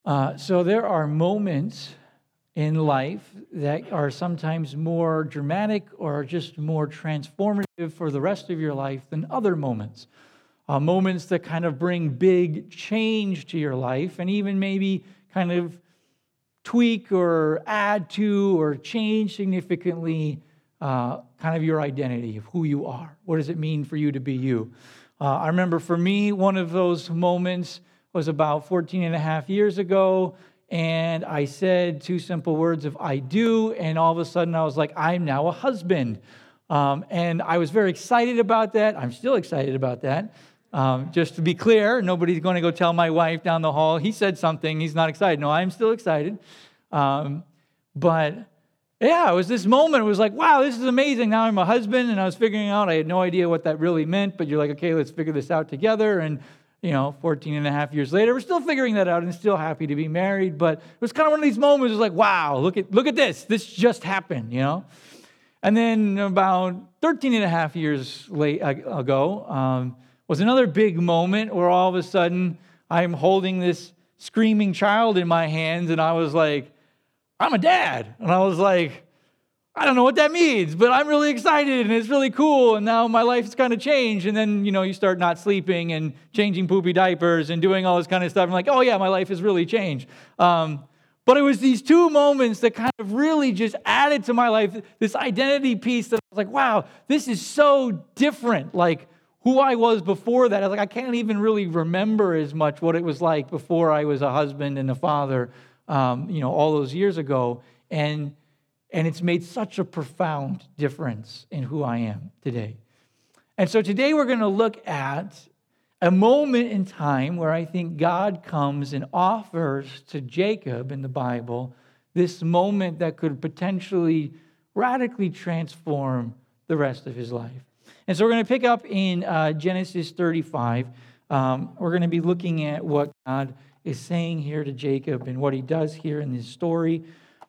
So there are moments in life that are sometimes more dramatic or just more transformative for the rest of your life than other moments. Moments that kind of bring big change to your life and even maybe kind of tweak or add to or change significantly kind of your identity of who you are. What does it mean for you to be you? I remember for me, one of those moments was about 14 and a half years ago, and I said two simple words of I do, and all of a sudden I was like, I'm now a husband. And I was very excited about that. I'm still excited about that. Just to be clear, nobody's going to go tell my wife down the hall, he said something, he's not excited. No, I'm still excited. But yeah, it was this moment. It was like, wow, this is amazing. Now I'm a husband, and I was figuring out, I had no idea what that really meant, but you're like, okay, let's figure this out together. And 14 and a half years later, we're still figuring that out and still happy to be married. But it was kind of one of these moments. It was like, wow, look at this. This just happened, And then about 13 and a half years ago was another big moment where all of a sudden I'm holding this screaming child in my hands, and I was like, I'm a dad. And I was like, I don't know what that means, but I'm really excited and it's really cool. And now my life's kind of changed. And then, you start not sleeping and changing poopy diapers and doing all this kind of stuff. I'm like, oh yeah, my life has really changed. But it was these two moments that kind of really just added to my life, this identity piece that I was like, wow, this is so different. Like who I was before that. I was like, I can't even really remember as much what it was like before I was a husband and a father, all those years ago. And it's made such a profound difference in who I am today. And so today we're going to look at a moment in time where I think God comes and offers to Jacob in the Bible this moment that could potentially radically transform the rest of his life. And so we're going to pick up in Genesis 35. We're going to be looking at what God is saying here to Jacob and what he does here in this story.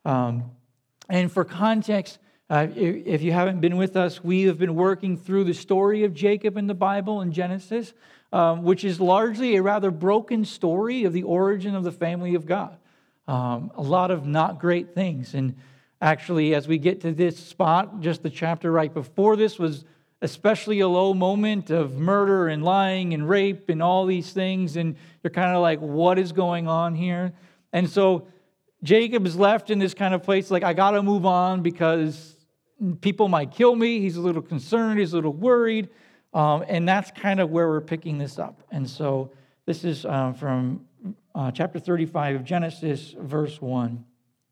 And for context, if you haven't been with us, we have been working through the story of Jacob in the Bible in Genesis, which is largely a rather broken story of the origin of the family of God. A lot of not great things. And actually, as we get to this spot, just the chapter right before this was especially a low moment of murder and lying and rape and all these things. And you're kind of like, what is going on here? And so Jacob is left in this kind of place like, I got to move on because people might kill me. He's a little concerned. He's a little worried. And that's kind of where we're picking this up. And so this is from chapter 35 of Genesis, verse 1.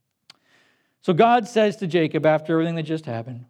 So God says to Jacob after everything that just happened,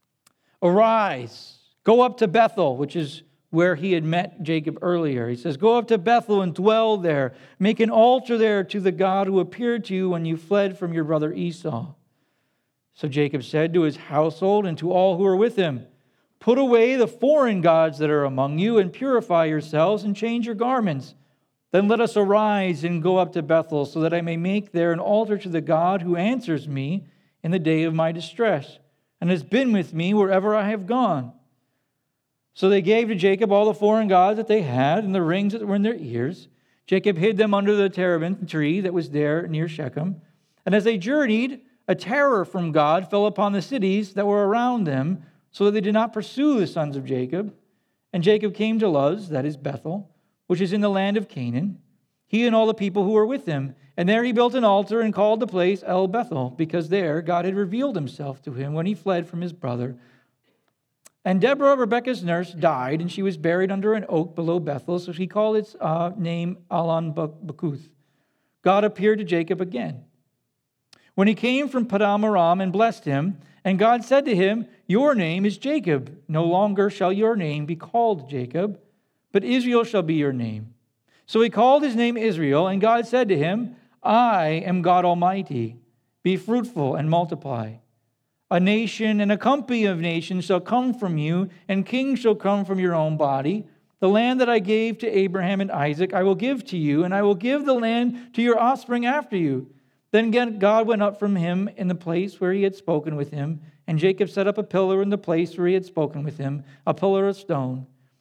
arise, go up to Bethel, which is where he had met Jacob earlier. He says, go up to Bethel and dwell there. Make an altar there to the God who appeared to you when you fled from your brother Esau. So Jacob said to his household and to all who are with him, put away the foreign gods that are among you and purify yourselves and change your garments. Then let us arise and go up to Bethel so that I may make there an altar to the God who answers me in the day of my distress and has been with me wherever I have gone. So they gave to Jacob all the foreign gods that they had and the rings that were in their ears. Jacob hid them under the terebinth tree that was there near Shechem. And as they journeyed, a terror from God fell upon the cities that were around them, so that they did not pursue the sons of Jacob. And Jacob came to Luz, that is Bethel, which is in the land of Canaan, he and all the people who were with him. And there he built an altar and called the place El Bethel, because there God had revealed himself to him when he fled from his brother. And Deborah, Rebekah's nurse, died, and she was buried under an oak below Bethel, so he called its name Allon Bakuth. God appeared to Jacob again. When he came from Paddan Aram and blessed him, and God said to him, your name is Jacob. No longer shall your name be called Jacob, but Israel shall be your name. So he called his name Israel, and God said to him, I am God Almighty. Be fruitful and multiply. A nation and a company of nations shall come from you, and kings shall come from your own body. The land that I gave to Abraham and Isaac I will give to you, and I will give the land to your offspring after you. Then again God went up from him in the place where he had spoken with him, and Jacob set up a pillar in the place where he had spoken with him, a pillar of stone.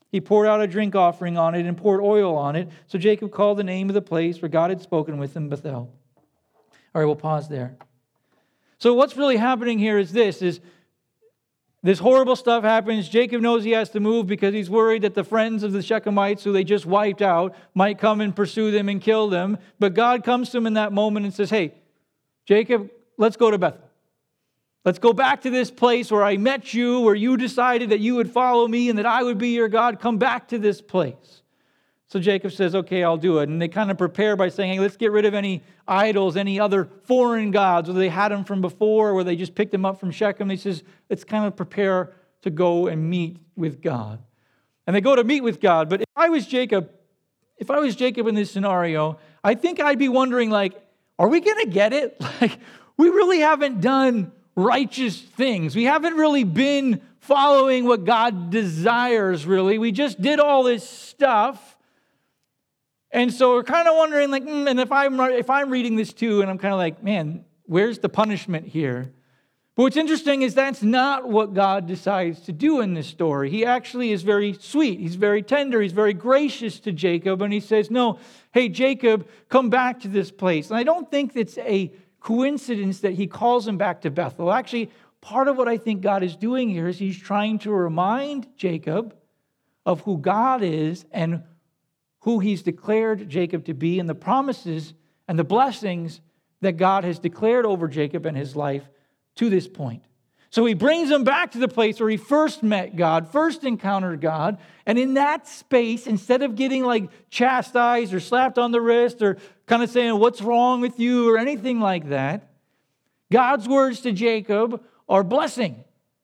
He poured out a drink offering on it and poured oil on it. So Jacob called the name of the place where God had spoken with him Bethel. All right, we'll pause there. So what's really happening here is this horrible stuff happens. Jacob knows he has to move because he's worried that the friends of the Shechemites, who they just wiped out, might come and pursue them and kill them. But God comes to him in that moment and says, hey, Jacob, let's go to Bethel. Let's go back to this place where I met you, where you decided that you would follow me and that I would be your God. Come back to this place. So Jacob says, okay, I'll do it. And they kind of prepare by saying, hey, let's get rid of any idols, any other foreign gods, whether they had them from before or they just picked them up from Shechem. He says, let's kind of prepare to go and meet with God. And they go to meet with God. But if I was Jacob in this scenario, I think I'd be wondering, like, are we going to get it? Like, we really haven't done righteous things. We haven't really been following what God desires, really. We just did all this stuff. And so we're kind of wondering, like, and if I'm reading this too, and I'm kind of like, man, where's the punishment here? But what's interesting is that's not what God decides to do in this story. He actually is very sweet. He's very tender. He's very gracious to Jacob. And he says, no, hey, Jacob, come back to this place. And I don't think it's a coincidence that he calls him back to Bethel. Actually, part of what I think God is doing here is he's trying to remind Jacob of who God is and who he's declared Jacob to be and the promises and the blessings that God has declared over Jacob and his life to this point. So he brings him back to the place where he first met God, first encountered God. And in that space, instead of getting like chastised or slapped on the wrist or kind of saying, what's wrong with you or anything like that, God's words to Jacob are blessing.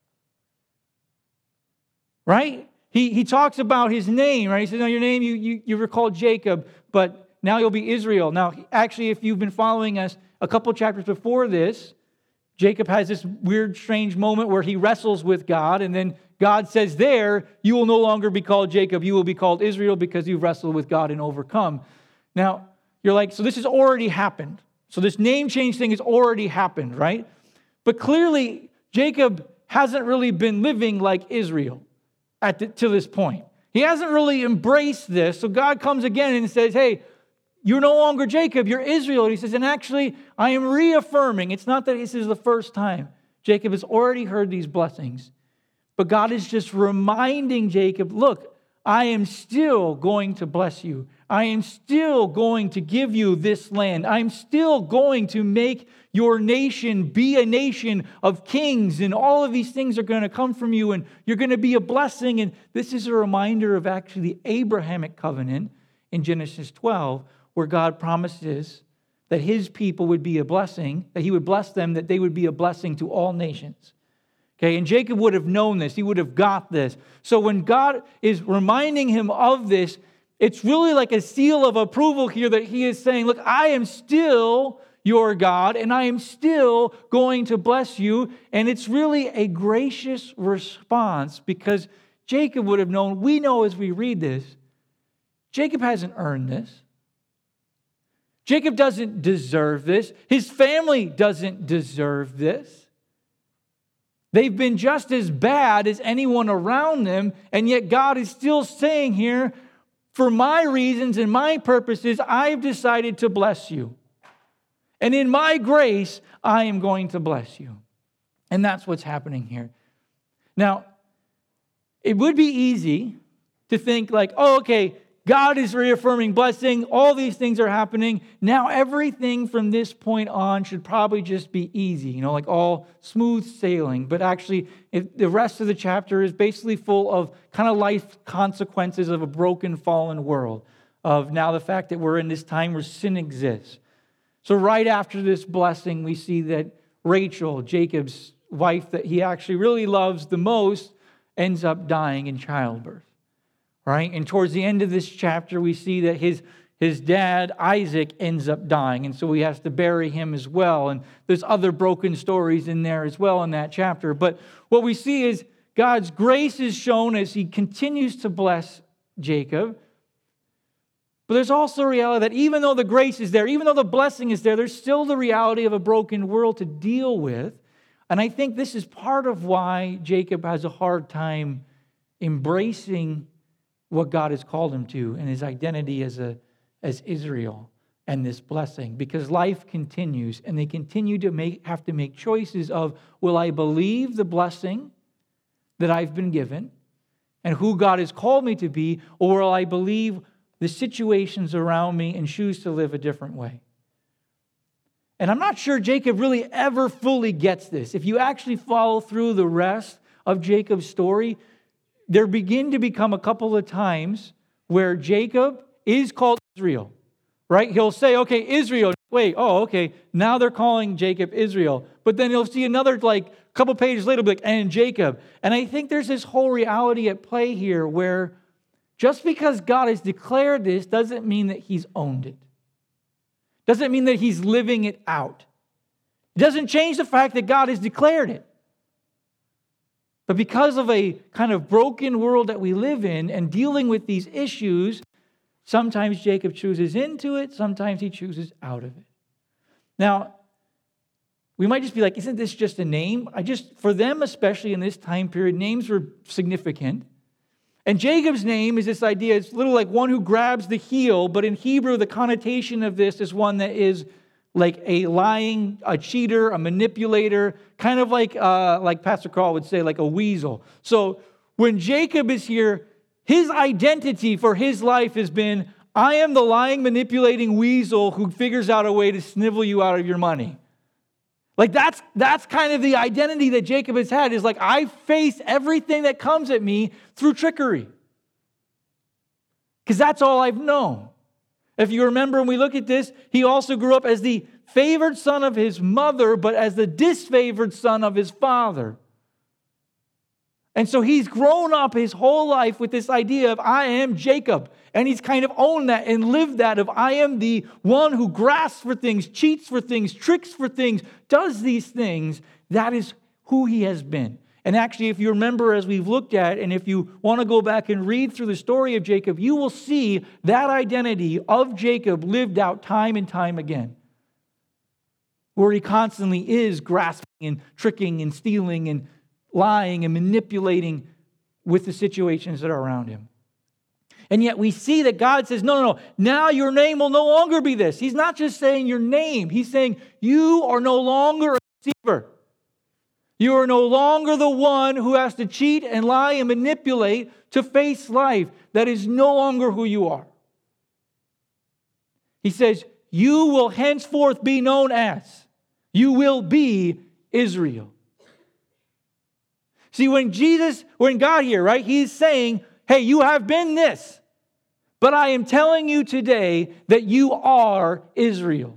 Right? He talks about his name, right? He says, no, your name, you were called Jacob, but now you'll be Israel. Now, actually, if you've been following us a couple chapters before this, Jacob has this weird, strange moment where he wrestles with God, and then God says there, you will no longer be called Jacob, you will be called Israel because you wrestled with God and overcome. Now, you're like, so this has already happened. So this name change thing has already happened, right? But clearly, Jacob hasn't really been living like Israel to this point. He hasn't really embraced this. So God comes again and says, hey, you're no longer Jacob, you're Israel. And he says, and actually, I am reaffirming. It's not that this is the first time. Jacob has already heard these blessings. But God is just reminding Jacob, look, I am still going to bless you. I am still going to give you this land. I'm still going to make your nation be a nation of kings, and all of these things are going to come from you, and you're going to be a blessing. And this is a reminder of actually the Abrahamic covenant in Genesis 12, where God promises that his people would be a blessing, that he would bless them, that they would be a blessing to all nations. Okay, and Jacob would have known this. He would have got this. So when God is reminding him of this, it's really like a seal of approval here that he is saying, look, I am still your God, and I am still going to bless you. And it's really a gracious response because Jacob would have known, we know as we read this, Jacob hasn't earned this. Jacob doesn't deserve this. His family doesn't deserve this. They've been just as bad as anyone around them, and yet God is still saying here, for my reasons and my purposes, I've decided to bless you. And in my grace, I am going to bless you. And that's what's happening here. Now, it would be easy to think like, oh, okay, God is reaffirming blessing. All these things are happening. Now everything from this point on should probably just be easy, like all smooth sailing. But actually, the rest of the chapter is basically full of kind of life consequences of a broken, fallen world. Of now the fact that we're in this time where sin exists. So right after this blessing, we see that Rachel, Jacob's wife that he actually really loves the most, ends up dying in childbirth. Right? And towards the end of this chapter, we see that his dad, Isaac, ends up dying. And so he has to bury him as well. And there's other broken stories in there as well in that chapter. But what we see is God's grace is shown as he continues to bless Jacob. But there's also a reality that even though the grace is there, even though the blessing is there, there's still the reality of a broken world to deal with. And I think this is part of why Jacob has a hard time embracing what God has called him to and his identity as Israel and this blessing, because life continues and they continue to have to make choices of, will I believe the blessing that I've been given and who God has called me to be, or will I believe the situations around me and choose to live a different way? And I'm not sure Jacob really ever fully gets this. If you actually follow through the rest of Jacob's story, there begin to become a couple of times where Jacob is called Israel, right? He'll say, okay, Israel. Wait, oh, okay. Now they're calling Jacob Israel. But then he'll see another, couple pages later, and Jacob. And I think there's this whole reality at play here where just because God has declared this doesn't mean that he's owned it. Doesn't mean that he's living it out. It doesn't change the fact that God has declared it. But because of a kind of broken world that we live in and dealing with these issues, sometimes Jacob chooses into it, sometimes he chooses out of it. Now, we might just be like, isn't this just a name? For them, especially in this time period, names were significant. And Jacob's name is this idea, it's a little like one who grabs the heel, but in Hebrew, the connotation of this is one that is like a lying, a cheater, a manipulator, kind of like Pastor Carl would say, like a weasel. So when Jacob is here, his identity for his life has been, I am the lying, manipulating weasel who figures out a way to snivel you out of your money. Like that's kind of the identity that Jacob has had, is like, I face everything that comes at me through trickery. Because that's all I've known. If you remember when we look at this, he also grew up as the favored son of his mother, but as the disfavored son of his father. And so he's grown up his whole life with this idea of, I am Jacob. And he's kind of owned that and lived that of, I am the one who grasps for things, cheats for things, tricks for things, does these things. That is who he has been. And actually, if you remember, as we've looked at, and if you want to go back and read through the story of Jacob, you will see that identity of Jacob lived out time and time again, where he constantly is grasping and tricking and stealing and lying and manipulating with the situations that are around him. And yet we see that God says, no, now your name will no longer be this. He's not just saying your name. He's saying you are no longer a deceiver. You are no longer the one who has to cheat and lie and manipulate to face life. That is no longer who you are. He says, you will henceforth be known as, you will be Israel. See, when God here, right, he's saying, hey, you have been this, but I am telling you today that you are Israel.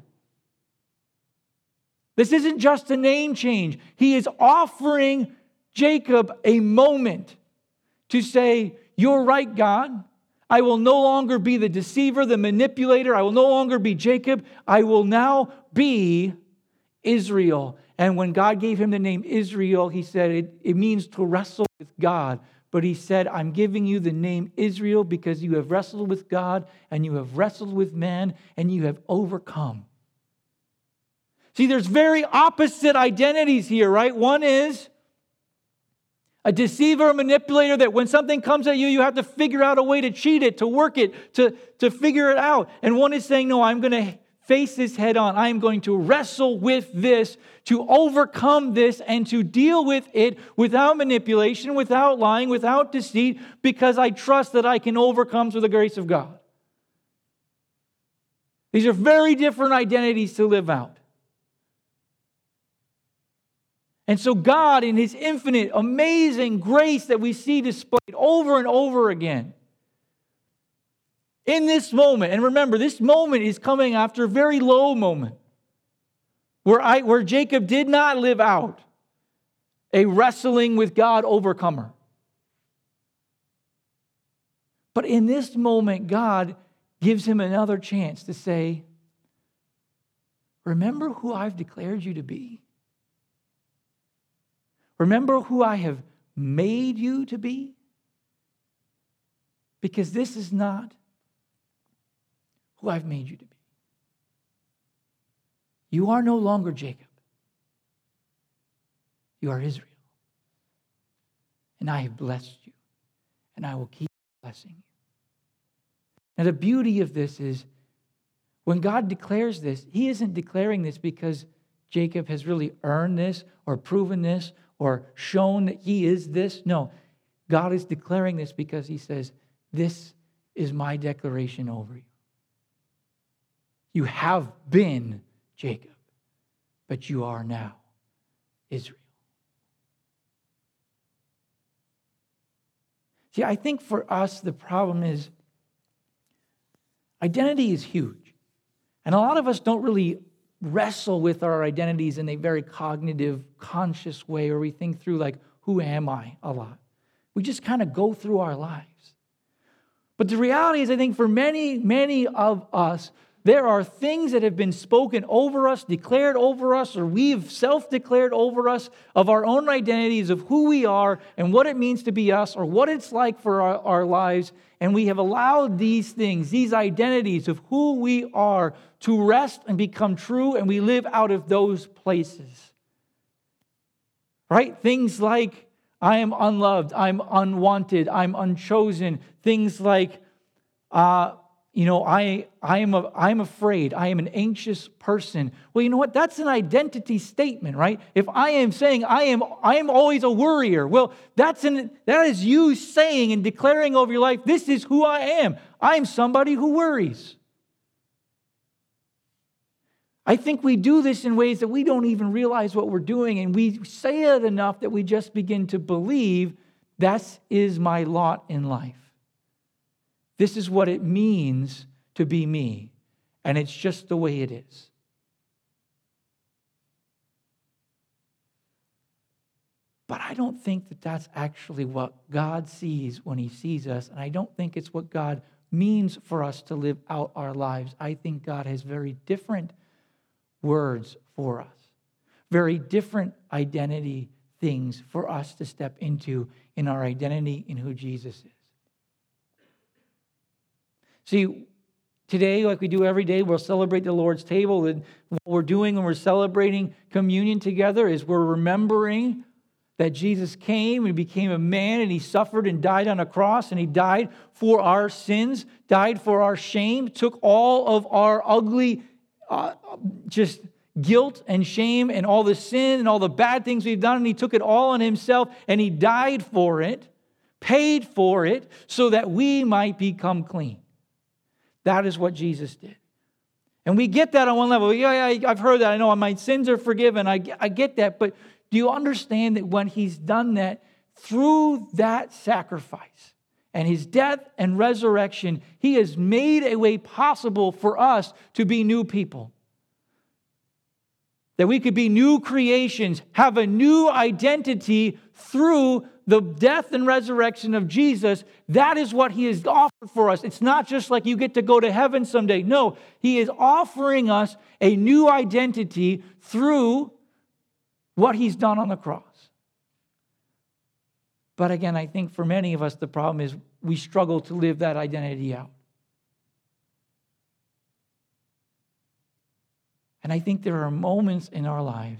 This isn't just a name change. He is offering Jacob a moment to say, you're right, God. I will no longer be the deceiver, the manipulator. I will no longer be Jacob. I will now be Israel. And when God gave him the name Israel, he said it means to wrestle with God. But he said, I'm giving you the name Israel because you have wrestled with God and you have wrestled with man and you have overcome. See, there's very opposite identities here, right? One is a deceiver, a manipulator, that when something comes at you, you have to figure out a way to cheat it, to work it, to figure it out. And one is saying, no, I'm going to face this head on. I'm going to wrestle with this, to overcome this, and to deal with it without manipulation, without lying, without deceit, because I trust that I can overcome through the grace of God. These are very different identities to live out. And so God, in His infinite, amazing grace that we see displayed over and over again, in this moment, and remember, this moment is coming after a very low moment, where Jacob did not live out a wrestling with God overcomer. But in this moment, God gives him another chance to say, remember who I've declared you to be? Remember who I have made you to be? Because this is not who I've made you to be. You are no longer Jacob. You are Israel. And I have blessed you. And I will keep blessing you. Now, the beauty of this is when God declares this, he isn't declaring this because Jacob has really earned this or proven this or shown that he is this. No, God is declaring this because he says, this is my declaration over you. You have been Jacob, but you are now Israel. See, I think for us, the problem is identity is huge. And a lot of us don't really wrestle with our identities in a very cognitive, conscious way, or we think through like, who am I a lot? We just kind of go through our lives. But the reality is, I think for many, many of us, there are things that have been spoken over us, declared over us, or we've self-declared over us of our own identities of who we are and what it means to be us or what it's like for our lives. And we have allowed these things, these identities of who we are to rest and become true, and we live out of those places. Right? Things like, I am unloved, I'm unwanted, I'm unchosen. Things like, I am afraid. I am an anxious person. Well, you know what? That's an identity statement, right? If I am saying I am always a worrier, well, that is you saying and declaring over your life, this is who I am. I am somebody who worries. I think we do this in ways that we don't even realize what we're doing, and we say it enough that we just begin to believe that is my lot in life. This is what it means to be me, and it's just the way it is. But I don't think that that's actually what God sees when he sees us, and I don't think it's what God means for us to live out our lives. I think God has very different words for us, very different identity things for us to step into in our identity in who Jesus is. See, today, like we do every day, we'll celebrate the Lord's table. And what we're doing when we're celebrating communion together is we're remembering that Jesus came and became a man, and he suffered and died on a cross, and he died for our sins, died for our shame, took all of our ugly just guilt and shame and all the sin and all the bad things we've done, and he took it all on himself, and he died for it, paid for it, so that we might become clean. That is what Jesus did. And we get that on one level. Yeah, I've heard that. I know my sins are forgiven. I get that. But do you understand that when he's done that, through that sacrifice and his death and resurrection, he has made a way possible for us to be new people? That we could be new creations, have a new identity through the death and resurrection of Jesus. That is what he has offered for us. It's not just like you get to go to heaven someday. No, he is offering us a new identity through what he's done on the cross. But again, I think for many of us, the problem is we struggle to live that identity out. And I think there are moments in our lives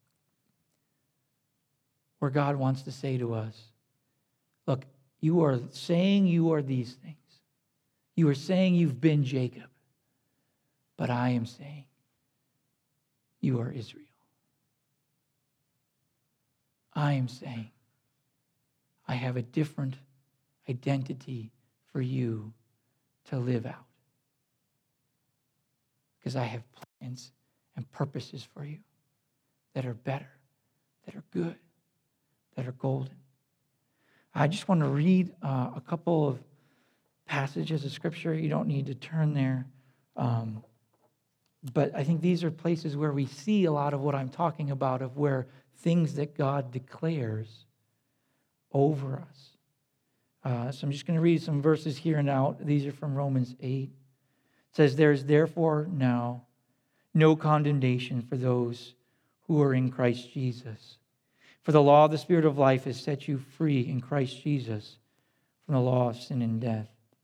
where God wants to say to us, look, you are saying you are these things. You are saying you've been Jacob. But I am saying you are Israel. I am saying I have a different identity for you to live out. Because I have plans and purposes for you that are better, that are good, that are golden. I just want to read a couple of passages of Scripture. You don't need to turn there. But I think these are places where we see a lot of what I'm talking about, of where things that God declares over us. So I'm just going to read some verses here and out. These are from Romans 8. It says, there is therefore now no condemnation for those who are in Christ Jesus. For the law of the Spirit of life has set you free in Christ Jesus from the law of sin and death.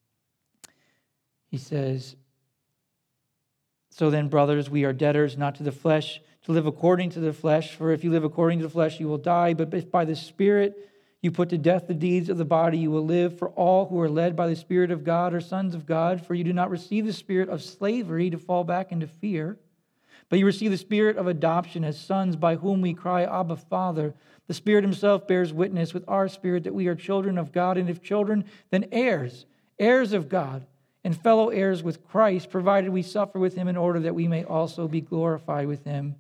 He says, so then, brothers, we are debtors not to the flesh, to live according to the flesh. For if you live according to the flesh, you will die. But if by the Spirit You put to death the deeds of the body, you will live. For all who are led by the Spirit of God are sons of God. For you do not receive the spirit of slavery to fall back into fear, but you receive the spirit of adoption as sons, by whom we cry, Abba, Father. The Spirit himself bears witness with our spirit that we are children of God, and if children, then heirs, heirs of God, and fellow heirs with Christ, provided we suffer with him in order that we may also be glorified with him.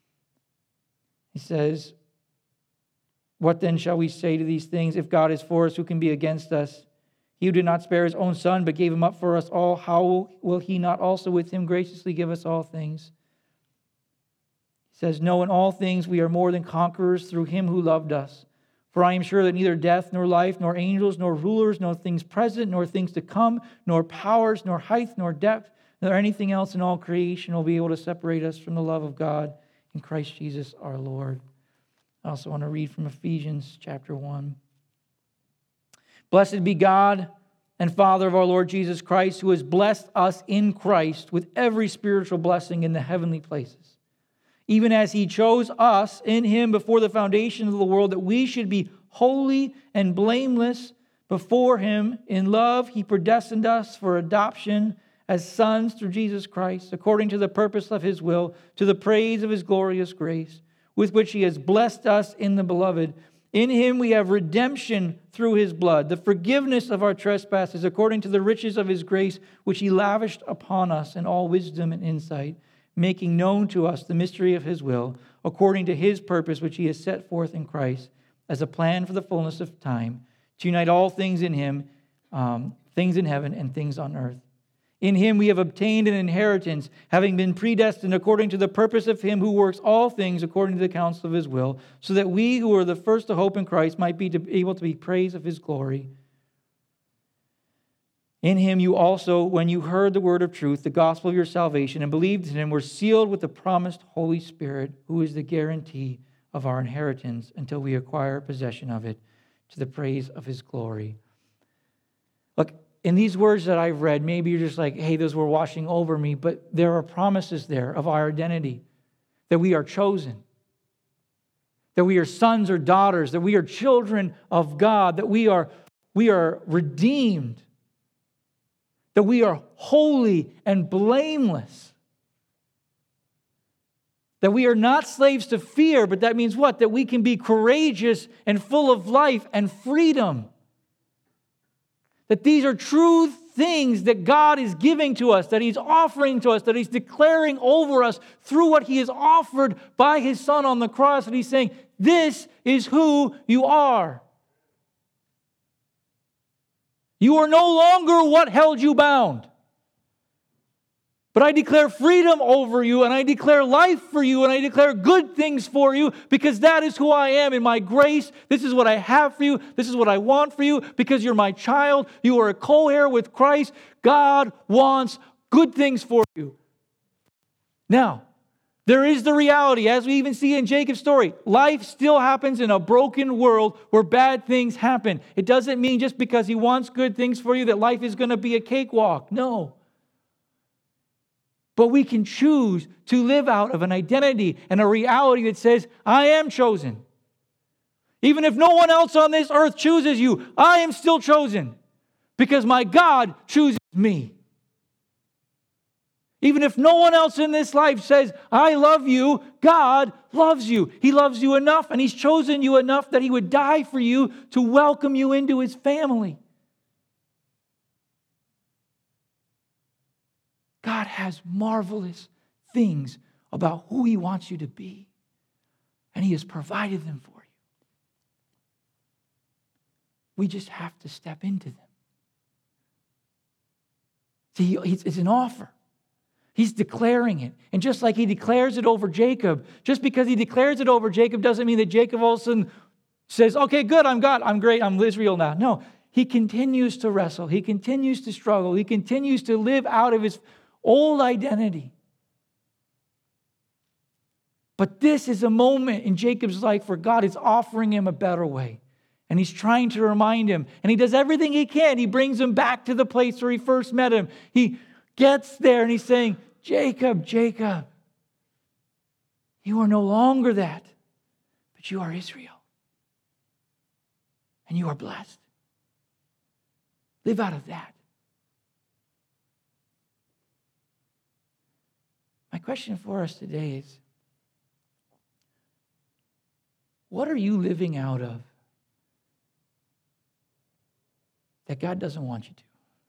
He says, what then shall we say to these things? If God is for us, who can be against us? He who did not spare his own Son, but gave him up for us all, how will he not also with him graciously give us all things? He says, no, in all things we are more than conquerors through him who loved us. For I am sure that neither death, nor life, nor angels, nor rulers, nor things present, nor things to come, nor powers, nor height, nor depth, nor anything else in all creation will be able to separate us from the love of God in Christ Jesus our Lord. I also want to read from Ephesians chapter 1. Blessed be God and Father of our Lord Jesus Christ, who has blessed us in Christ with every spiritual blessing in the heavenly places, even as he chose us in him before the foundation of the world, that we should be holy and blameless before him. In love, he predestined us for adoption as sons through Jesus Christ, according to the purpose of his will, to the praise of his glorious grace, with which he has blessed us in the Beloved. In him we have redemption through his blood, the forgiveness of our trespasses, according to the riches of his grace, which he lavished upon us in all wisdom and insight, making known to us the mystery of his will, according to his purpose, which he has set forth in Christ, as a plan for the fullness of time, to unite all things in him, things in heaven and things on earth. In him we have obtained an inheritance, having been predestined according to the purpose of him who works all things according to the counsel of his will, so that we who are the first to hope in Christ might be able to be praised of his glory. In him you also, when you heard the word of truth, the gospel of your salvation, and believed in him, were sealed with the promised Holy Spirit, who is the guarantee of our inheritance until we acquire possession of it, to the praise of his glory. Look, in these words that I've read, maybe you're just like, hey, those were washing over me, but there are promises there of our identity, that we are chosen, that we are sons or daughters, that we are children of God, that we are redeemed, that we are holy and blameless, that we are not slaves to fear, but that means what? That we can be courageous and full of life and freedom. That these are true things that God is giving to us, that he's offering to us, that he's declaring over us through what he has offered by his Son on the cross. And he's saying, this is who you are. You are no longer what held you bound. But I declare freedom over you, and I declare life for you, and I declare good things for you, because that is who I am in my grace. This is what I have for you. This is what I want for you, because you're my child. You are a co-heir with Christ. God wants good things for you. Now, there is the reality, as we even see in Jacob's story, life still happens in a broken world where bad things happen. It doesn't mean just because he wants good things for you that life is going to be a cakewalk. No. But we can choose to live out of an identity and a reality that says, I am chosen. Even if no one else on this earth chooses you, I am still chosen because my God chooses me. Even if no one else in this life says, I love you, God loves you. He loves you enough, and he's chosen you enough that he would die for you to welcome you into his family. God has marvelous things about who he wants you to be, and he has provided them for you. We just have to step into them. See, it's an offer. He's declaring it. And just like he declares it over Jacob, just because he declares it over Jacob doesn't mean that Jacob all of a sudden says, okay, good, I'm God, I'm great, I'm Israel now. No, he continues to wrestle. He continues to struggle. He continues to live out of his old identity. But this is a moment in Jacob's life where God is offering him a better way. And he's trying to remind him. And he does everything he can. He brings him back to the place where he first met him. He gets there and he's saying, Jacob, Jacob, you are no longer that, but you are Israel. and you are blessed. Live out of that. My question for us today is, what are you living out of that God doesn't want you to?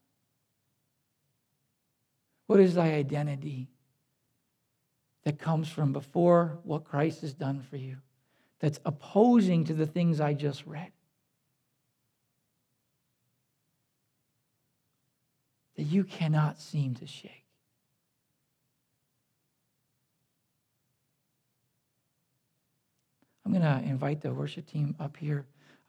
What is thy identity that comes from before what Christ has done for you, that's opposing to the things I just read? That you cannot seem to shake. I'm going to invite the worship team up here.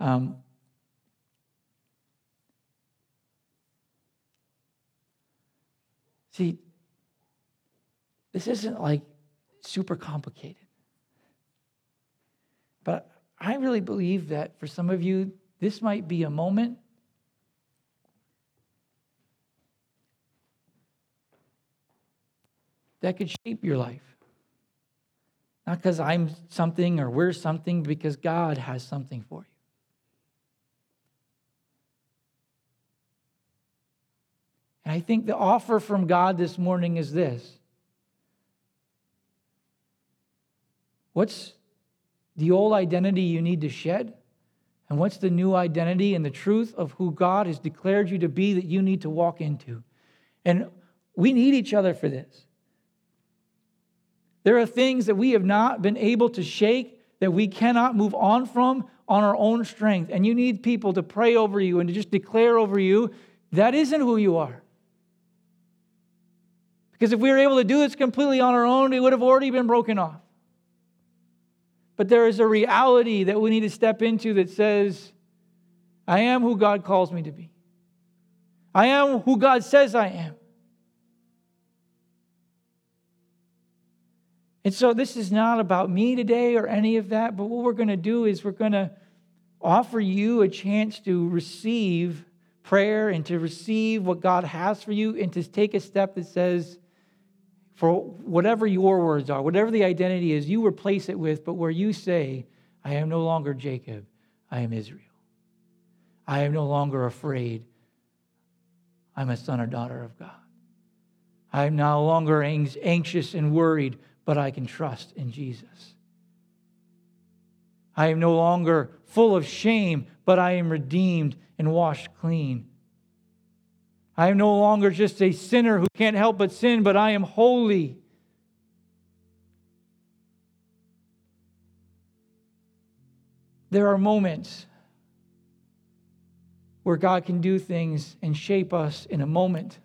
See, this isn't like super complicated. But I really believe that for some of you, this might be a moment that could shape your life. Not because I'm something or we're something, because God has something for you. And I think the offer from God this morning is this. What's the old identity you need to shed? And what's the new identity and the truth of who God has declared you to be that you need to walk into? And we need each other for this. There are things that we have not been able to shake, that we cannot move on from on our own strength. And you need people to pray over you and to just declare over you, that isn't who you are. Because if we were able to do this completely on our own, it would have already been broken off. But there is a reality that we need to step into that says, I am who God calls me to be. I am who God says I am. And so this is not about me today or any of that, but what we're going to do is we're going to offer you a chance to receive prayer and to receive what God has for you and to take a step that says, for whatever your words are, whatever the identity is, you replace it with, but where you say, I am no longer Jacob, I am Israel. I am no longer afraid. I'm a son or daughter of God. I am no longer anxious and worried, but I can trust in Jesus. I am no longer full of shame, but I am redeemed and washed clean. I am no longer just a sinner who can't help but sin, but I am holy. There are moments where God can do things and shape us in a moment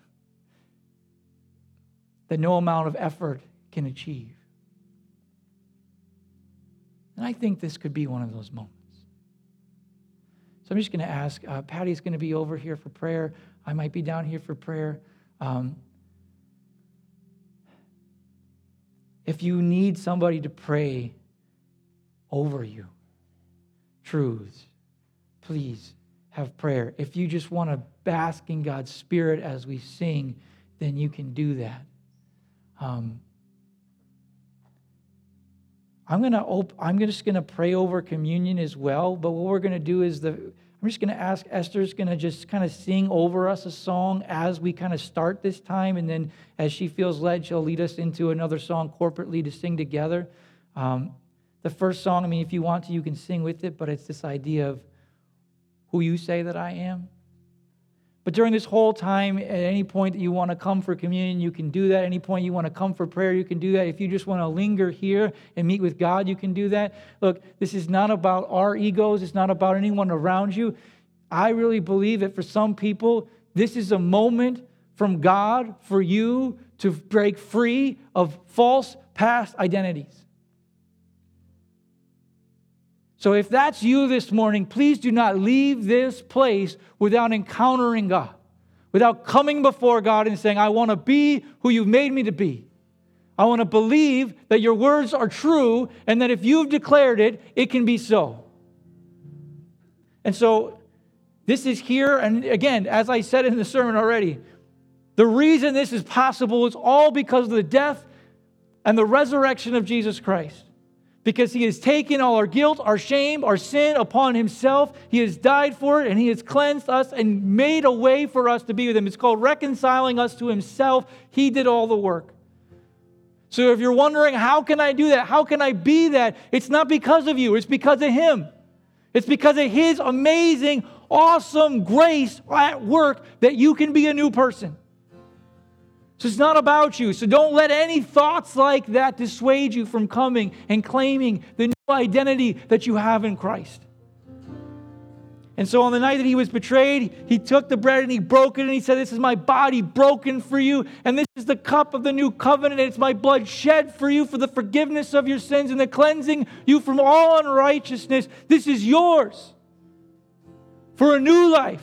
that no amount of effort can achieve. And I think this could be one of those moments. So I'm just going to ask, Patty's going to be over here for prayer. I might be down here for prayer. If you need somebody to pray over you, truths, please have prayer. If you just want to bask in God's Spirit as we sing, then you can do that. I'm just going to pray over communion as well, but what we're going to do is I'm just going to ask, Esther's going to just kind of sing over us a song as we kind of start this time, and then as she feels led, she'll lead us into another song corporately to sing together. The first song, if you want to, you can sing with it, but it's this idea of who you say that I am. But during this whole time, at any point that you want to come for communion, you can do that. At any point you want to come for prayer, you can do that. If you just want to linger here and meet with God, you can do that. Look, this is not about our egos. It's not about anyone around you. I really believe that for some people, this is a moment from God for you to break free of false past identities. So if that's you this morning, please do not leave this place without encountering God, without coming before God and saying, I want to be who you've made me to be. I want to believe that your words are true and that if you've declared it, it can be so. And so this is here, and again, as I said in the sermon already, the reason this is possible is all because of the death and the resurrection of Jesus Christ. Because He has taken all our guilt, our shame, our sin upon Himself. He has died for it, and He has cleansed us and made a way for us to be with Him. It's called reconciling us to Himself. He did all the work. So if you're wondering, how can I do that? How can I be that? It's not because of you. It's because of Him. It's because of His amazing, awesome grace at work that you can be a new person. So it's not about you. So don't let any thoughts like that dissuade you from coming and claiming the new identity that you have in Christ. And so on the night that He was betrayed, He took the bread and He broke it and He said, "This is my body broken for you. And this is the cup of the new covenant. It's my blood shed for you for the forgiveness of your sins and the cleansing you from all unrighteousness. This is yours for a new life."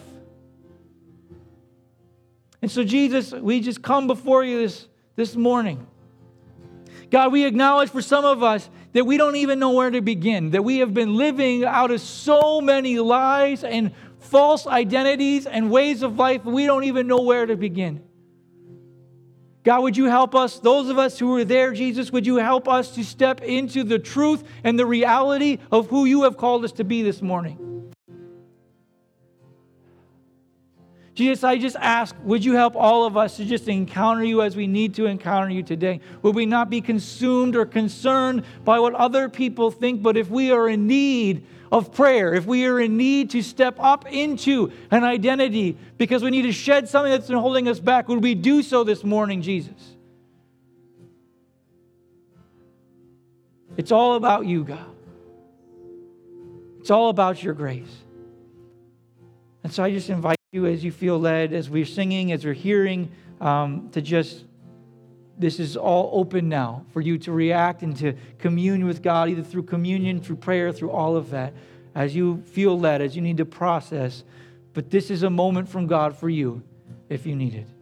And so Jesus, we just come before you this morning. God, we acknowledge for some of us that we don't even know where to begin, that we have been living out of so many lies and false identities and ways of life, we don't even know where to begin. God, would you help us, those of us who are there, Jesus, would you help us to step into the truth and the reality of who you have called us to be this morning? Jesus, I just ask, would you help all of us to just encounter you as we need to encounter you today? Would we not be consumed or concerned by what other people think, but if we are in need of prayer, if we are in need to step up into an identity because we need to shed something that's been holding us back, would we do so this morning, Jesus? It's all about you, God. It's all about your grace. And so I just invite you, as you feel led, as we're singing, as we're hearing, to just, this is all open now for you to react and to commune with God, either through communion, through prayer, through all of that, as you feel led, as you need to process. But this is a moment from God for you if you need it.